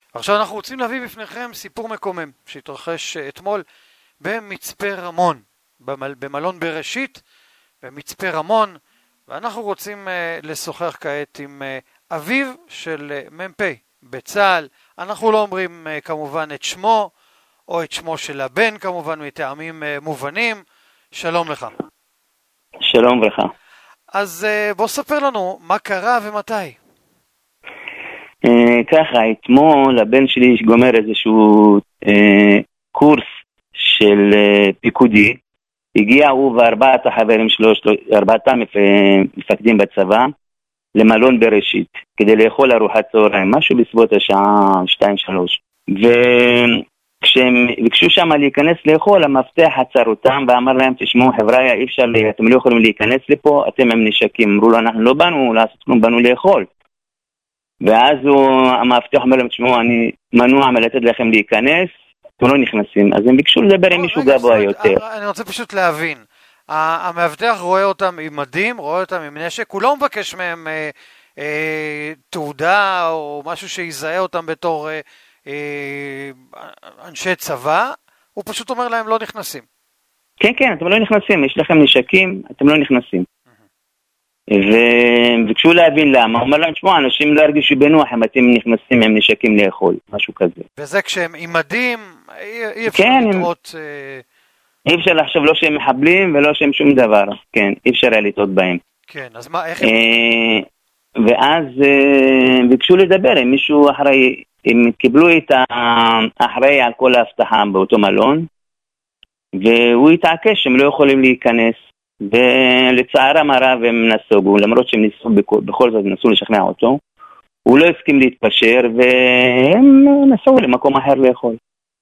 עכשיו אנחנו רוצים להביא בפניכם סיפור מקומם שהתרחש אתמול במצפה רמון, במלון בראשית, במצפה רמון, ואנחנו רוצים לשוחח כעת עם אביו של מ"פ בצה"ל. אנחנו לא אומרים כמובן את שמו, או את שמו של הבן כמובן, מטעמים מובנים. שלום לך. שלום וברכה. אז בוא ספר לנו מה קרה ומתי. ככה, אתמול הבן שלי שגומר איזשהו קורס של פיקודי, הגיע הוא וארבעת החברים שלו, ארבעתם מפקדים בצבא, למלון בראשית, כדי לאכול ארוחת צהריים, משהו בסביבות השעה 2-3. וכשהם ביקשו שם להיכנס לאכול, המפתח עצר אותם ואמר להם, תשמעו חבר'ה, אי אפשר, אתם לא יכולים להיכנס לפה, אתם עם נשקים. אמרו לו, אנחנו לא באנו לעשות כלום, באנו לאכול. ואז המפתח אומר להם, תשמעו, אני מנוע מלתת לכם להיכנס, אתם לא נכנסים. אז הם ביקשו לדבר עם מישהו גבוה יותר. אני רוצה פשוט להבין, המאבטח רואה אותם עם מדים, רואה אותם עם נשק, הוא לא מבקש מהם תעודה או משהו שיזהה אותם בתור אנשי צבא, הוא פשוט אומר להם לא נכנסים. כן, כן, אתם לא נכנסים, יש לכם נשקים, אתם לא נכנסים. וביקשו להבין למה, הוא אומר להם, תשמעו, אנשים לא הרגישו בנוח אם אתם נכנסים עם נשקים לאכול, משהו כזה. וזה כשהם עם מדים, אי אפשר לטעות... אי אפשר לחשוב לא שהם מחבלים ולא שהם שום דבר, כן, אי אפשר היה לטעות בהם. כן, אז מה, איך ואז ביקשו לדבר עם מישהו אחראי, הם קיבלו את האחראי על כל ההבטחה באותו מלון, והוא התעקש שהם לא יכולים להיכנס, ולצערם הרב הם נסוגו, למרות שהם בכל זאת נסו לשכנע אותו, הוא לא הסכים להתפשר, והם נסוגו למקום אחר לאכול.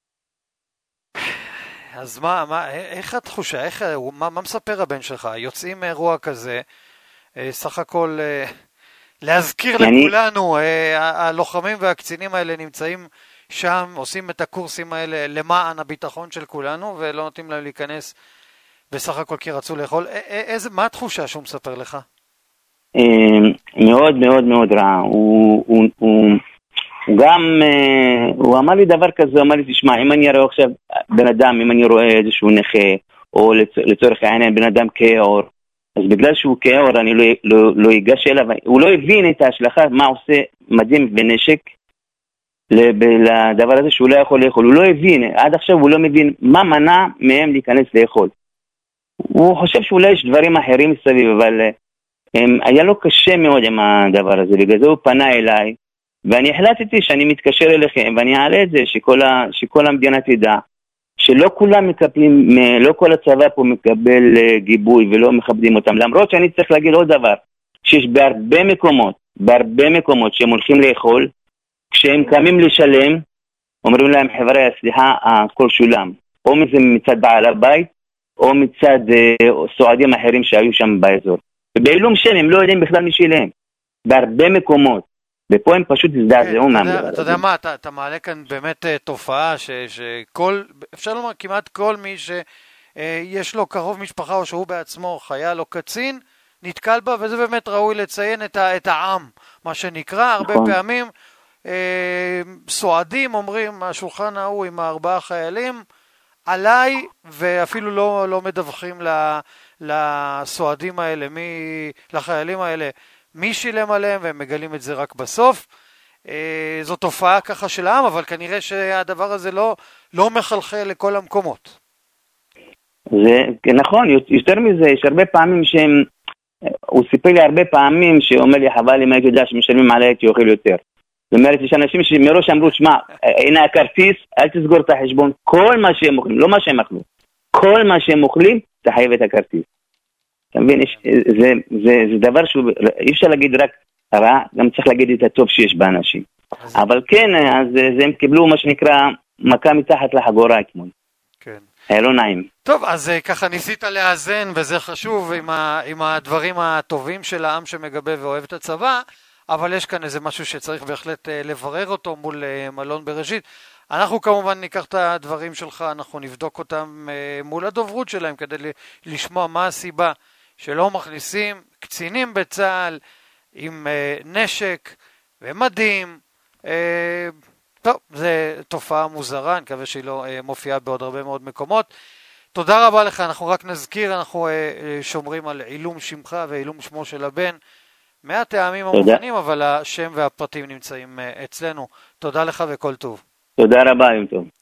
אז איך התחושה, מה מספר הבן שלך? יוצאים מאירוע כזה, סך הכל להזכיר לכולנו, הלוחמים והקצינים האלה נמצאים שם, עושים את הקורסים האלה למען הביטחון של כולנו, ולא נותנים להם להיכנס בסך הכל כי רצו לאכול. מה התחושה שהוא מספר לך? מאוד מאוד מאוד רע. הוא אמר לי דבר כזה, הוא אמר לי, תשמע, אם אני אראה עכשיו בן אדם, אם אני רואה איזשהו נכה, או לצורך העניין בן אדם כאור, אז בגלל שהוא כאור אני לא אגש אליו, הוא לא הבין את ההשלכה, מה עושה מדים ונשק לדבר הזה שהוא לא יכול לאכול, הוא לא הבין, עד עכשיו הוא לא מבין מה מנע מהם להיכנס לאכול. הוא חושב שאולי יש דברים אחרים מסביב, אבל היה לו קשה מאוד עם הדבר הזה, בגלל זה הוא פנה אליי, ואני החלטתי שאני מתקשר אליכם, ואני אעלה את זה, שכל המדינה תדע, שלא כולם מקבלים, לא כל הצבא פה מקבל גיבוי, ולא מכבדים אותם, למרות שאני צריך להגיד עוד דבר, שיש בהרבה מקומות שהם הולכים לאכול, כשהם קמים לשלם, אומרים להם, חבר'ה, סליחה, הכל שולם, או מצד בעל הבית, או מצד סועדים אחרים שהיו שם באזור. ובאילום שם הם לא יודעים בכלל מי שלהם, בהרבה מקומות. ופה הם פשוט הזדעזעו מהמדבר. אתה יודע מה, אתה מעלה כאן באמת תופעה שכל, אפשר לומר כמעט כל מי שיש לו קרוב משפחה או שהוא בעצמו חייל או קצין, נתקל בה, וזה באמת ראוי לציין את העם, מה שנקרא. הרבה פעמים סועדים אומרים, השולחן ההוא עם 4 חיילים, עליי, ואפילו לא מדווחים לסועדים האלה, לחיילים האלה, מי שילם עליהם, והם מגלים את זה רק בסוף. זו תופעה ככה של העם, אבל כנראה שהדבר הזה לא מחלחל לכל המקומות. זה נכון, יותר מזה, יש הרבה פעמים הוא סיפר לי הרבה פעמים, שאומר לי, חבל אם הייתי יודע שמשלמים עליי הייתי אוכל יותר. זאת אומרת, יש אנשים שמראש אמרו, שמע, הנה הכרטיס, אל תסגור את החשבון, כל מה שהם אוכלים, לא מה שהם אכלו, כל מה שהם אוכלים, תחייב את הכרטיס. אתה מבין, זה דבר שהוא, אי אפשר להגיד רק רע, גם צריך להגיד את הטוב שיש באנשים. אבל כן, אז הם קיבלו מה שנקרא מכה מתחת לחגורה אתמול. כן. היה לא נעים. טוב, אז ככה ניסית לאזן, וזה חשוב עם הדברים הטובים של העם שמגבה ואוהב את הצבא, אבל יש כאן איזה משהו שצריך בהחלט לברר אותו מול מלון בראשית. אנחנו כמובן ניקח את הדברים שלך, אנחנו נבדוק אותם מול הדוברות שלהם, כדי לשמוע מה הסיבה שלא מכניסים קצינים בצה"ל עם נשק ומדים טוב, זו תופעה מוזרה, אני מקווה שהיא לא מופיעה בעוד הרבה מאוד מקומות. תודה רבה לך, אנחנו רק נזכיר, אנחנו שומרים על עילום שמך ועילום שמו של הבן, מהטעמים המובנים, אבל השם והפרטים נמצאים אצלנו. תודה לך וכל טוב. תודה רבה, יום טוב.